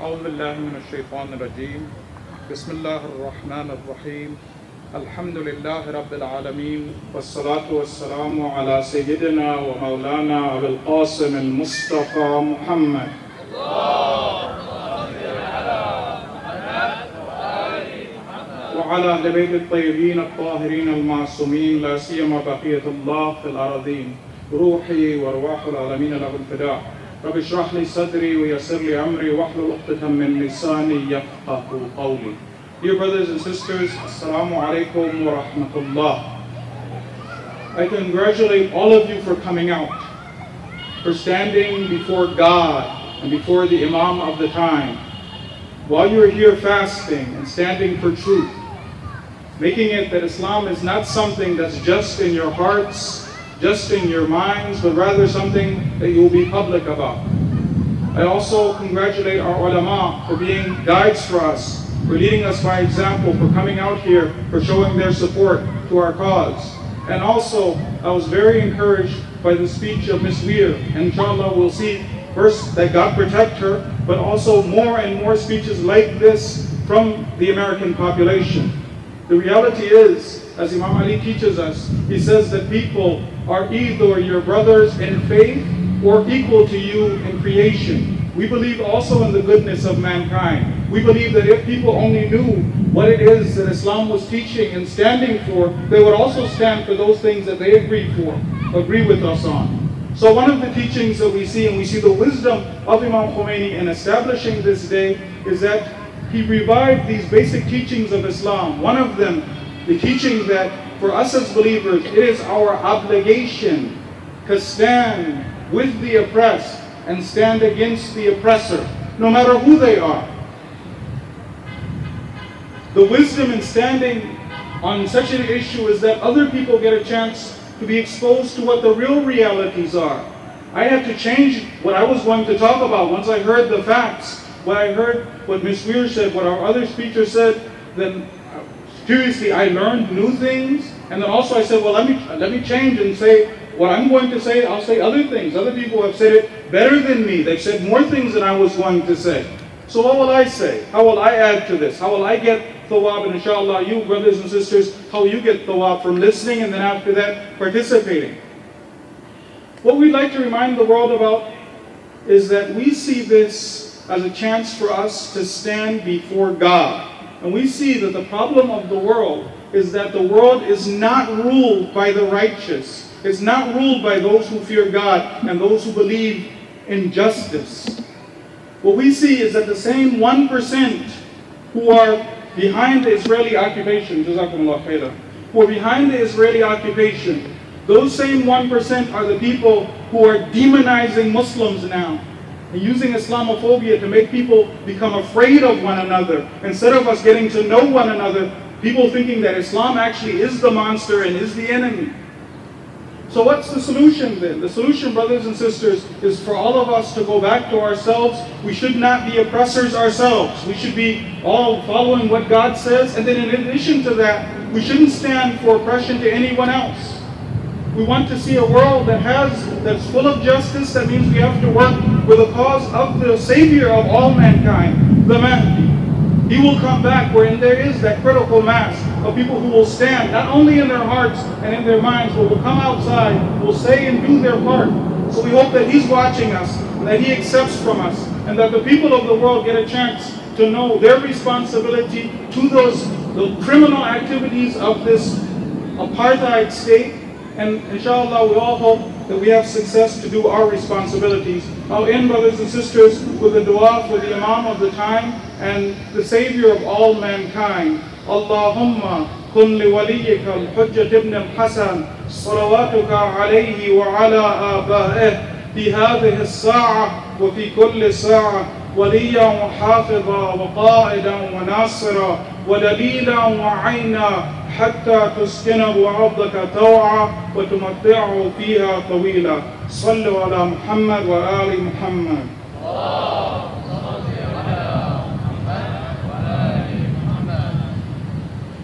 أعوذ بالله من الشيطان الرجيم بسم الله الرحمن الرحيم الحمد لله رب العالمين والصلاة والسلام على سيدنا ومولانا أبي القاسم المصطفى محمد وعلى أهل بيت الطيبين الطاهرين المعصومين لا سيما بقية الله في الأراضين روحي وارواح العالمين له الفداء رب اشرح لي صدري ويسر لي أمري واحلل عقدة من لساني يفقهوا قولي. Dear brothers and sisters, Assalamu alaikum wa rahmatullah. I congratulate all of you for coming out, for standing before God and before the Imam of the time, while you're here fasting and standing for truth, making it that Islam is not something that's just in your hearts, just in your minds, but rather something that you will be public about. I also congratulate our ulama for being guides for us, for leading us by example, for coming out here, for showing their support to our cause. And also, I was very encouraged by the speech of Ms. Weir, and inshallah we'll see first that God protect her, but also more and more speeches like this from the American population. The reality is, as Imam Ali teaches us, he says that people are either your brothers in faith or equal to you in creation. We believe also in the goodness of mankind. We believe that if people only knew what it is that Islam was teaching and standing for, they would also stand for those things that they agree with us on. So one of the teachings that we see, and we see the wisdom of Imam Khomeini in establishing this day, is that he revived these basic teachings of Islam. One of them, the teaching that for us as believers, it is our obligation to stand with the oppressed and stand against the oppressor, no matter who they are. The wisdom in standing on such an issue is that other people get a chance to be exposed to what the real realities are. I had to change what I was going to talk about once I heard the facts. When I heard what Ms. Weir said, what our other speaker said, then curiously I learned new things. And then also I said, well, let me change and say what I'm going to say. I'll say other things. Other people have said it better than me. They've said more things than I was going to say. So what will I say? How will I add to this? How will I get thawab? And inshallah, you brothers and sisters, how will you get thawab from listening and then after that participating? What we'd like to remind the world about is that we see this as a chance for us to stand before God. And we see that the problem of the world is that the world is not ruled by the righteous. It's not ruled by those who fear God and those who believe in justice. What we see is that the same 1% who are behind the Israeli occupation, Jazakumullah khairan, who are behind the Israeli occupation, those same 1% are the people who are demonizing Muslims now, and using Islamophobia to make people become afraid of one another. Instead of us getting to know one another, people thinking that Islam actually is the monster and is the enemy. So what's the solution then? The solution, brothers and sisters, is for all of us to go back to ourselves. We should not be oppressors ourselves. We should be all following what God says. And then in addition to that, we shouldn't stand for oppression to anyone else. We want to see a world that's full of justice. That means we have to work with the cause of the Savior of all mankind, the Mahdi. He will come back wherein there is that critical mass of people who will stand, not only in their hearts and in their minds, but will come outside, will say and do their part. So we hope that He's watching us, and that He accepts from us, and that the people of the world get a chance to know their responsibility to the criminal activities of this apartheid state. And inshallah, we all hope that we have success to do our responsibilities. I'll end, brothers and sisters, with a dua for the Imam of the time and the Savior of all mankind. Allahumma kun li waliyika al-Hujjat ibn al-Hasan salawatuka alayhi wa ala aba'ih fi hadhihi as-sa'a wa fi kulli sa'a وليا وحافظا وقائدا وناصرا ودليلا وعينا حتى تسكنه عرضك طوعا وتمتعه فيها طويلا. صلوا على محمد وآل محمد.